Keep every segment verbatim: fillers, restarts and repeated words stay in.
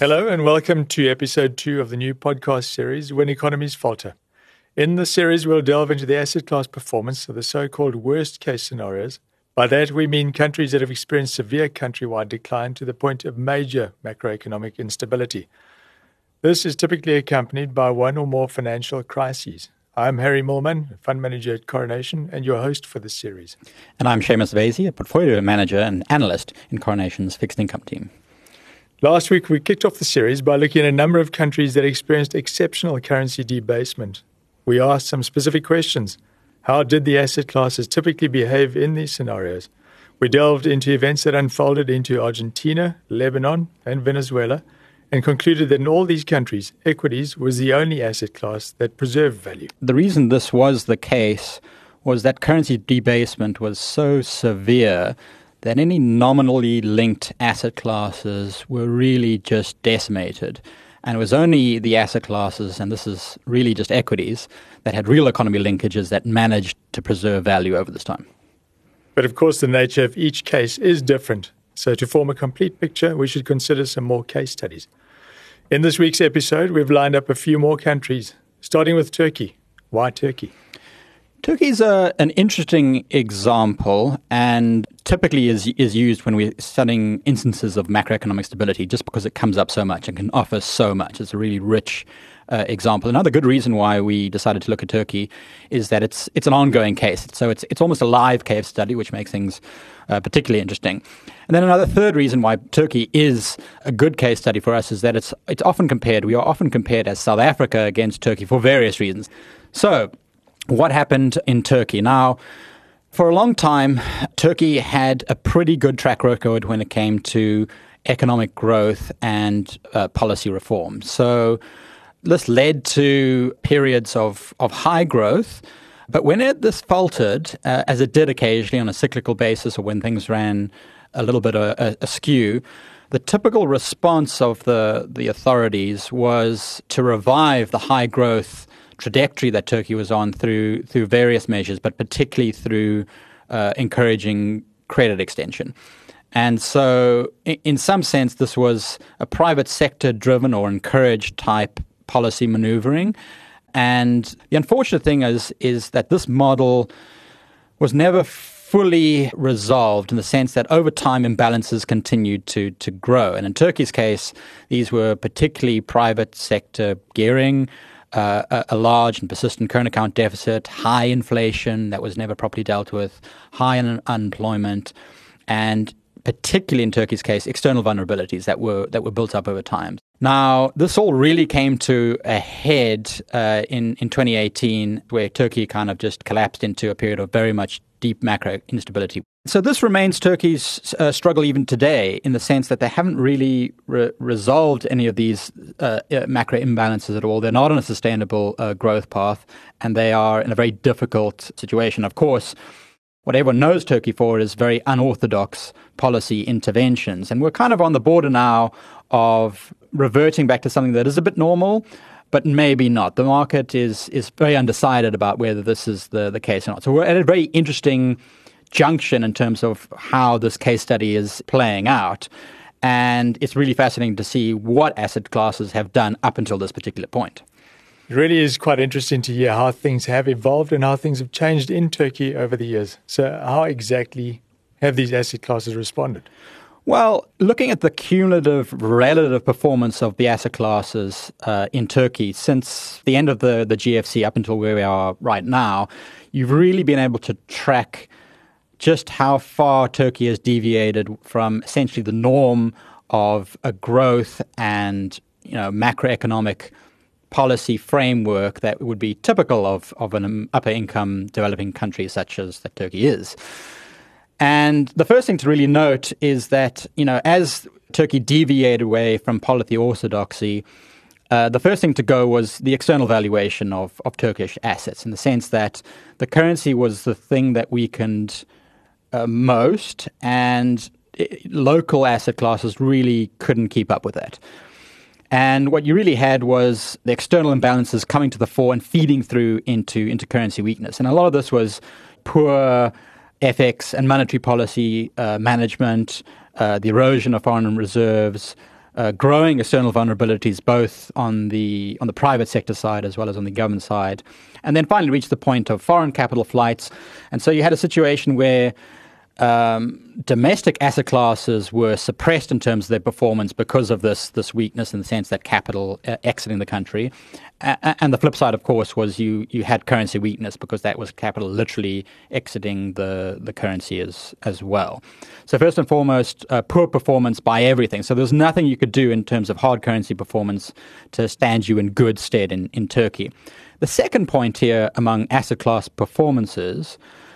Hello and welcome to episode two of the new podcast series, When Economies Falter. In this series, we'll delve into the asset class performance of the so-called worst-case scenarios. By that, we mean countries that have experienced severe countrywide decline to the point of major macroeconomic instability. This is typically accompanied by one or more financial crises. I'm Harry Millman, fund manager at Coronation, and your host for this series. And I'm Seamus Vasey, a portfolio manager and analyst in Coronation's fixed income team. Last week, we kicked off the series by looking at a number of countries that experienced exceptional currency debasement. We asked some specific questions. How did the asset classes typically behave in these scenarios? We delved into events that unfolded into Argentina, Lebanon, and Venezuela, and concluded that in all these countries, equities was the only asset class that preserved value. The reason this was the case was that currency debasement was so severe that any nominally linked asset classes were really just decimated. And it was only the asset classes, and this is really just equities, that had real economy linkages that managed to preserve value over this time. But of course, the nature of each case is different. So to form a complete picture, we should consider some more case studies. In this week's episode, we've lined up a few more countries, starting with Turkey. Why Turkey? Turkey's a, an interesting example and typically is is used when we're studying instances of macroeconomic stability just because it comes up so much and can offer so much. It's a really rich uh, example. Another good reason why we decided to look at Turkey is that it's it's an ongoing case. So it's it's almost a live case study, which makes things uh, particularly interesting. And then another third reason why Turkey is a good case study for us is that it's it's often compared, we are often compared as South Africa against Turkey for various reasons. So what happened in Turkey? Now, for a long time, Turkey had a pretty good track record when it came to economic growth and uh, policy reform. So this led to periods of, of high growth. But when it, this faltered, uh, as it did occasionally on a cyclical basis or when things ran a little bit uh, askew, the typical response of the, the authorities was to revive the high growth trajectory that Turkey was on through through various measures, but particularly through uh, encouraging credit extension. And so in, in some sense, this was a private sector driven or encouraged type policy maneuvering. And the unfortunate thing is, is that this model was never fully resolved in the sense that over time imbalances continued to to grow. And in Turkey's case, these were particularly private sector gearing, Uh, a, a large and persistent current account deficit, high inflation that was never properly dealt with, high un- unemployment, and particularly in Turkey's case, external vulnerabilities that were that were built up over time. Now, this all really came to a head uh, in, in twenty eighteen, where Turkey kind of just collapsed into a period of very much deep macro instability. So this remains Turkey's uh, struggle even today in the sense that they haven't really re- resolved any of these uh, macro imbalances at all. They're not on a sustainable uh, growth path, and they are in a very difficult situation. Of course, what everyone knows Turkey for is very unorthodox policy interventions. And we're kind of on the border now of reverting back to something that is a bit normal, but maybe not. The market is is very undecided about whether this is the, the case or not. So we're at a very interesting junction in terms of how this case study is playing out. And it's really fascinating to see what asset classes have done up until this particular point. It really is quite interesting to hear how things have evolved and how things have changed in Turkey over the years. So how exactly have these asset classes responded? Well, looking at the cumulative relative performance of the asset classes uh, in Turkey since the end of the, the G F C up until where we are right now, you've really been able to track just how far Turkey has deviated from essentially the norm of a growth and, you know, macroeconomic policy framework that would be typical of, of an upper income developing country such as that Turkey is. And the first thing to really note is that, you know, as Turkey deviated away from policy orthodoxy, uh, the first thing to go was the external valuation of, of Turkish assets, in the sense that the currency was the thing that weakened uh, most, and it, local asset classes really couldn't keep up with that. And what you really had was the external imbalances coming to the fore and feeding through into, into currency weakness. And a lot of this was poor F X and monetary policy uh, management, uh, the erosion of foreign reserves, uh, growing external vulnerabilities both on the on the private sector side as well as on the government side, and then finally reached the point of foreign capital flights. And so you had a situation where Um, domestic asset classes were suppressed in terms of their performance because of this this weakness, in the sense that capital uh, exiting the country. A- and the flip side, of course, was you you had currency weakness because that was capital literally exiting the, the currency as as well. So first and foremost, uh, poor performance by everything. So there's nothing you could do in terms of hard currency performance to stand you in good stead in, in Turkey. The second point here among asset class performances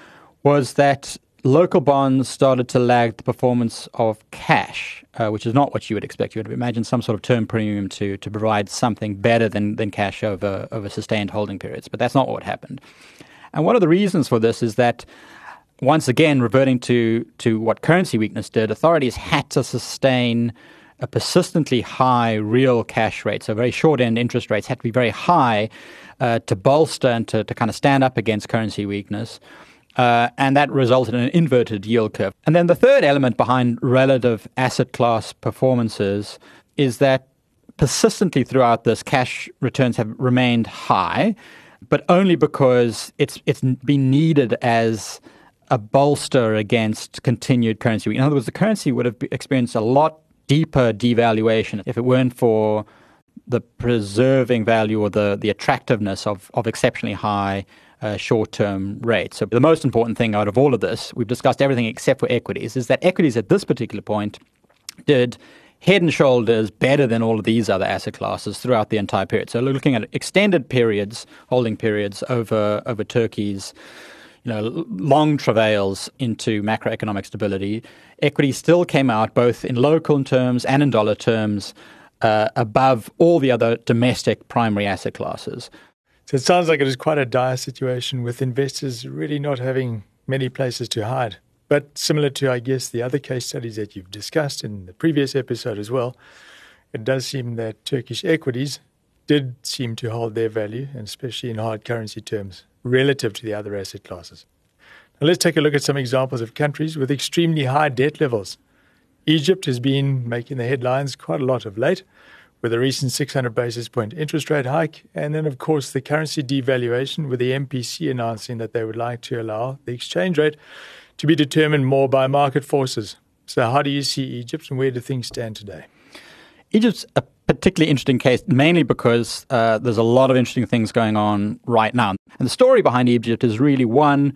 was that local bonds started to lag the performance of cash, uh, which is not what you would expect. You would imagine some sort of term premium to to provide something better than, than cash over, over sustained holding periods. But that's not what happened. And one of the reasons for this is that, once again, reverting to, to what currency weakness did, authorities had to sustain a persistently high real cash rate. So very short-end interest rates had to be very high uh, to bolster and to, to kind of stand up against currency weakness. Uh, and that resulted in an inverted yield curve. And then the third element behind relative asset class performances is that persistently throughout this, cash returns have remained high, but only because it's it's been needed as a bolster against continued currency weakness. In other words, the currency would have experienced a lot deeper devaluation if it weren't for the preserving value or the, the attractiveness of, of exceptionally high Uh, short-term rates. So the most important thing out of all of this, we've discussed everything except for equities, is that equities at this particular point did head and shoulders better than all of these other asset classes throughout the entire period. So looking at extended periods, holding periods over over Turkey's you know, long travails into macroeconomic stability, equities still came out both in local terms and in dollar terms uh, above all the other domestic primary asset classes. So it sounds like it is quite a dire situation with investors really not having many places to hide. But similar to, I guess, the other case studies that you've discussed in the previous episode as well, it does seem that Turkish equities did seem to hold their value, and especially in hard currency terms, relative to the other asset classes. Now let's take a look at some examples of countries with extremely high debt levels. Egypt has been making the headlines quite a lot of late, with a recent six hundred basis point interest rate hike, and then, of course, the currency devaluation, with the M P C announcing that they would like to allow the exchange rate to be determined more by market forces. So how do you see Egypt, and where do things stand today? Egypt's a particularly interesting case, mainly because uh, there's a lot of interesting things going on right now. And the story behind Egypt is really one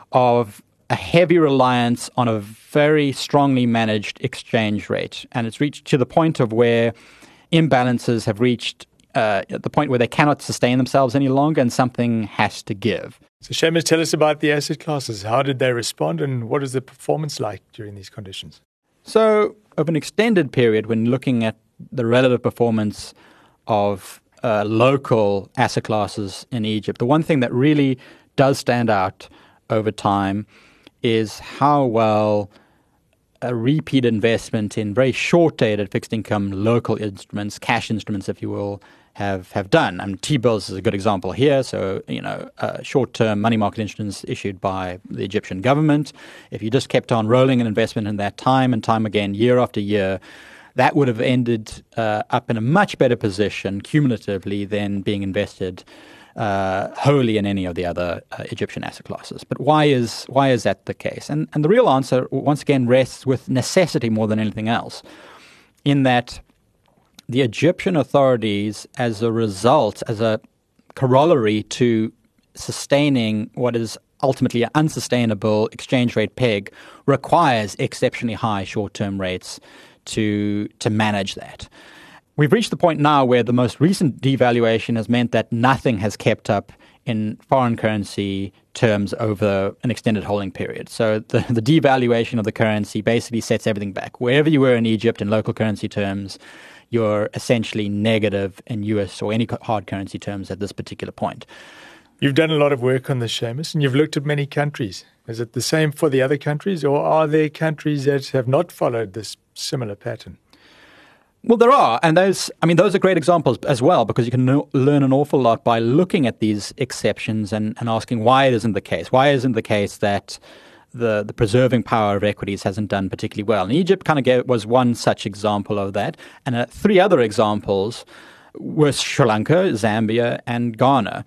of a heavy reliance on a very strongly managed exchange rate. And it's reached to the point of where imbalances have reached uh, at the point where they cannot sustain themselves any longer, and something has to give. So Seamus, tell us about the asset classes. How did they respond, and what is the performance like during these conditions? So over an extended period, when looking at the relative performance of uh, local asset classes in Egypt, the one thing that really does stand out over time is how well a repeat investment in very short-dated fixed income local instruments, cash instruments, if you will, have, have done. And T-bills is a good example here. So, you know, uh, short-term money market instruments issued by the Egyptian government. If you just kept on rolling an investment in that time and time again, year after year, that would have ended uh, up in a much better position cumulatively than being invested Uh, wholly in any of the other uh, Egyptian asset classes. But why is why is that the case? And and the real answer, once again, rests with necessity more than anything else, in that the Egyptian authorities, as a result, as a corollary to sustaining what is ultimately an unsustainable exchange rate peg, requires exceptionally high short-term rates to to manage that. We've reached the point now where the most recent devaluation has meant that nothing has kept up in foreign currency terms over an extended holding period. So the, the devaluation of the currency basically sets everything back. Wherever you were in Egypt in local currency terms, you're essentially negative in U S or any hard currency terms at this particular point. You've done a lot of work on this, Seamus, and you've looked at many countries. Is it the same for the other countries, or are there countries that have not followed this similar pattern? Well, there are, and those, I mean, those are great examples as well, because you can no, learn an awful lot by looking at these exceptions and, and asking why it isn't the case. Why isn't the case that the, the preserving power of equities hasn't done particularly well. And Egypt kind of gave, was one such example of that. And uh, three other examples were Sri Lanka, Zambia, and Ghana.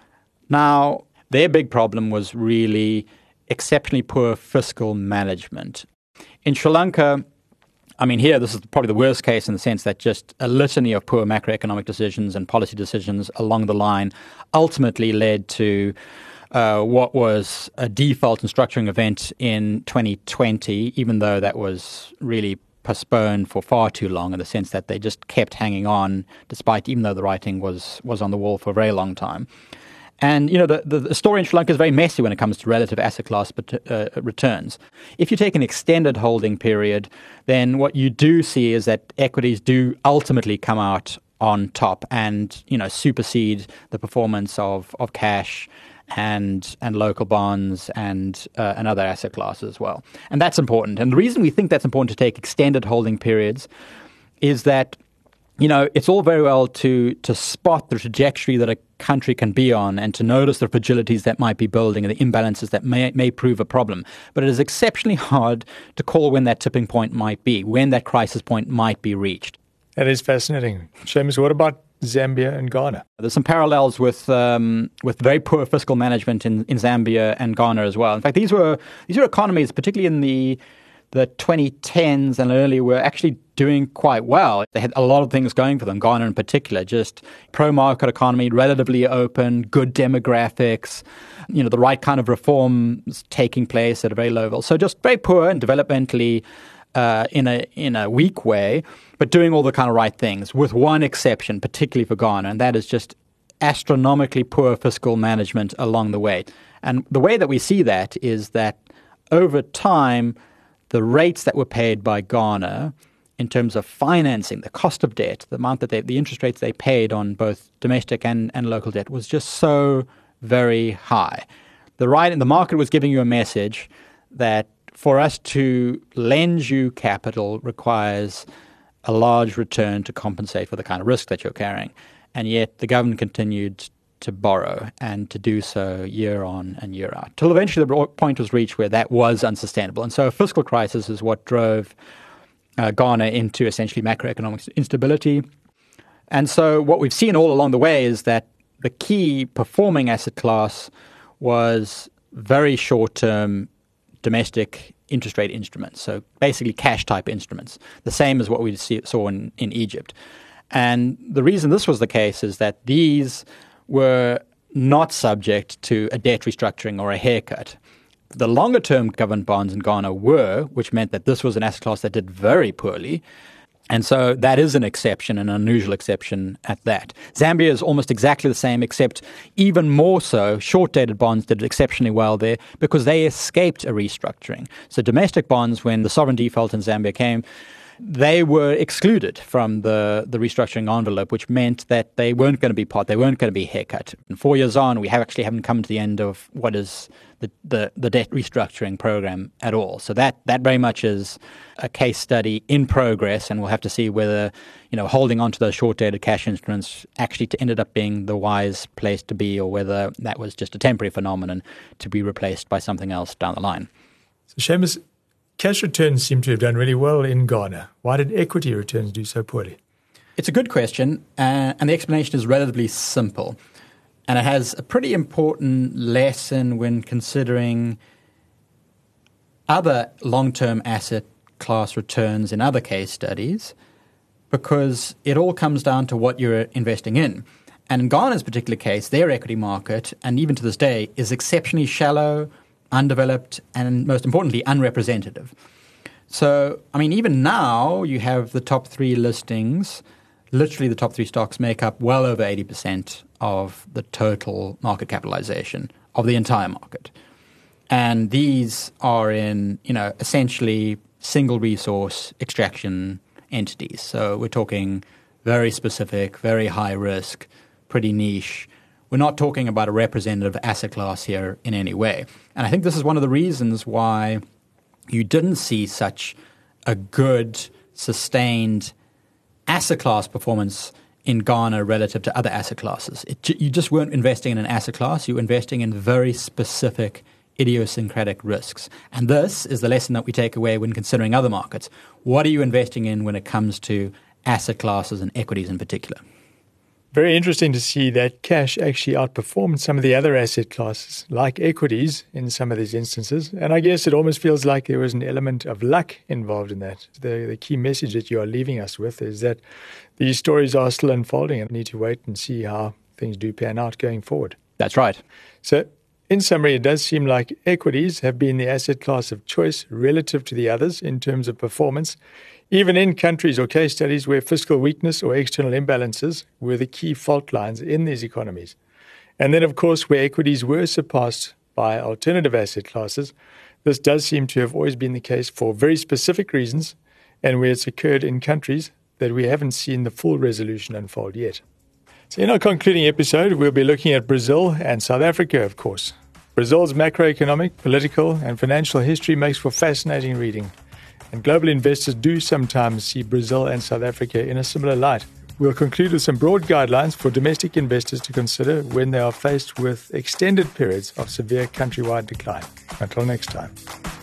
Now, their big problem was really exceptionally poor fiscal management. In Sri Lanka, I mean, here, this is probably the worst case in the sense that just a litany of poor macroeconomic decisions and policy decisions along the line ultimately led to uh, what was a default and structuring event in twenty twenty, even though that was really postponed for far too long in the sense that they just kept hanging on despite, even though the writing was, was on the wall for a very long time. And, you know, the, the, the story in Sri Lanka is very messy when it comes to relative asset class uh, returns. If you take an extended holding period, then what you do see is that equities do ultimately come out on top and, you know, supersede the performance of, of cash and and local bonds and uh, and other asset classes as well. And that's important. And the reason we think that's important to take extended holding periods is that, you know, it's all very well to to spot the trajectory that a country can be on and to notice the fragilities that might be building and the imbalances that may may prove a problem. But it is exceptionally hard to call when that tipping point might be, when that crisis point might be reached. That is fascinating. Seamus, what about Zambia and Ghana? There's some parallels with um, with very poor fiscal management in, in Zambia and Ghana as well. In fact, these were these were economies, particularly in the the twenty tens and earlier, were actually doing quite well. They had a lot of things going for them, Ghana in particular, just pro-market economy, relatively open, good demographics, you know, the right kind of reforms taking place at a very low level. So just very poor and developmentally uh, in a in a weak way, but doing all the kind of right things, with one exception, particularly for Ghana, and that is just astronomically poor fiscal management along the way. And the way that we see that is that over time, the rates that were paid by Ghana in terms of financing, the cost of debt, the amount that they, the interest rates they paid on both domestic and, and local debt was just so very high. The right, the market was giving you a message that for us to lend you capital requires a large return to compensate for the kind of risk that you're carrying. And yet the government continued to borrow and to do so year on and year out, till eventually the point was reached where that was unsustainable. And so a fiscal crisis is what drove uh, Ghana into essentially macroeconomic instability. And so what we've seen all along the way is that the key performing asset class was very short-term domestic interest rate instruments, so basically cash-type instruments, the same as what we see, saw in, in Egypt. And the reason this was the case is that these were not subject to a debt restructuring or a haircut. The longer-term government bonds in Ghana were, which meant that this was an asset class that did very poorly. And so that is an exception, an unusual exception at that. Zambia is almost exactly the same, except even more so, short-dated bonds did exceptionally well there because they escaped a restructuring. So domestic bonds, when the sovereign default in Zambia came, they were excluded from the, the restructuring envelope, which meant that they weren't going to be part, they weren't going to be haircut. And four years on, we have actually haven't come to the end of what is the, the, the debt restructuring program at all. So that that very much is a case study in progress, and we'll have to see whether, you know, holding on to those short-dated cash instruments actually ended up being the wise place to be, or whether that was just a temporary phenomenon to be replaced by something else down the line. So Seamus, cash returns seem to have done really well in Ghana. Why did equity returns do so poorly? It's a good question, uh, and the explanation is relatively simple. And it has a pretty important lesson when considering other long-term asset class returns in other case studies, because it all comes down to what you're investing in. And in Ghana's particular case, their equity market, and even to this day, is exceptionally shallow, undeveloped, and most importantly, unrepresentative. So, I mean, even now you have the top three listings, literally the top three stocks make up well over eighty percent of the total market capitalization of the entire market. And these are in, you know, essentially single resource extraction entities. So we're talking very specific, very high risk, pretty niche. We're not talking about a representative asset class here in any way. And I think this is one of the reasons why you didn't see such a good, sustained asset class performance in Ghana relative to other asset classes. It, you just weren't investing in an asset class. You were investing in very specific idiosyncratic risks. And this is the lesson that we take away when considering other markets. What are you investing in when it comes to asset classes and equities in particular? Very interesting to see that cash actually outperformed some of the other asset classes, like equities in some of these instances. And I guess it almost feels like there was an element of luck involved in that. The, the key message that you are leaving us with is that these stories are still unfolding and we need to wait and see how things do pan out going forward. That's right. So in summary, it does seem like equities have been the asset class of choice relative to the others in terms of performance, even in countries or case studies where fiscal weakness or external imbalances were the key fault lines in these economies. And then, of course, where equities were surpassed by alternative asset classes, this does seem to have always been the case for very specific reasons and where it's occurred in countries that we haven't seen the full resolution unfold yet. So in our concluding episode, we'll be looking at Brazil and South Africa, of course. Brazil's macroeconomic, political, and financial history makes for fascinating reading. And global investors do sometimes see Brazil and South Africa in a similar light. We'll conclude with some broad guidelines for domestic investors to consider when they are faced with extended periods of severe countrywide decline. Until next time.